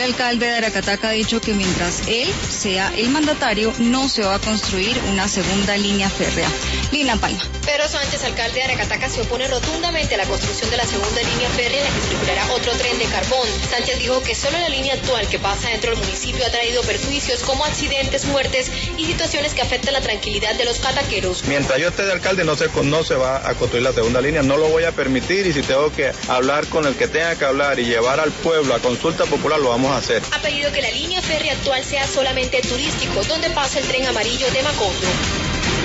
alcalde de Aracataca ha dicho que mientras él sea el mandatario, no se va a construir una segunda línea férrea. Lina Palma. Pedro Sánchez, alcalde de Aracataca, se opone rotundamente a la construcción de la segunda línea férrea en la que circulará otro tren de carbón. Sánchez dijo que solo la línea actual que pasa dentro del municipio ha traído perjuicios como accidentes, muertes y situaciones que afectan la tranquilidad de los cataqueros. Mientras yo esté de alcalde no se va a construir la segunda línea, no lo voy a permitir, y si tengo que hablar con el que tenga que hablar y llevar al pueblo a consulta popular, lo vamos a hacer. Ha pedido que la línea férrea actual sea solamente turístico, donde pasa el tren amarillo de Macondo.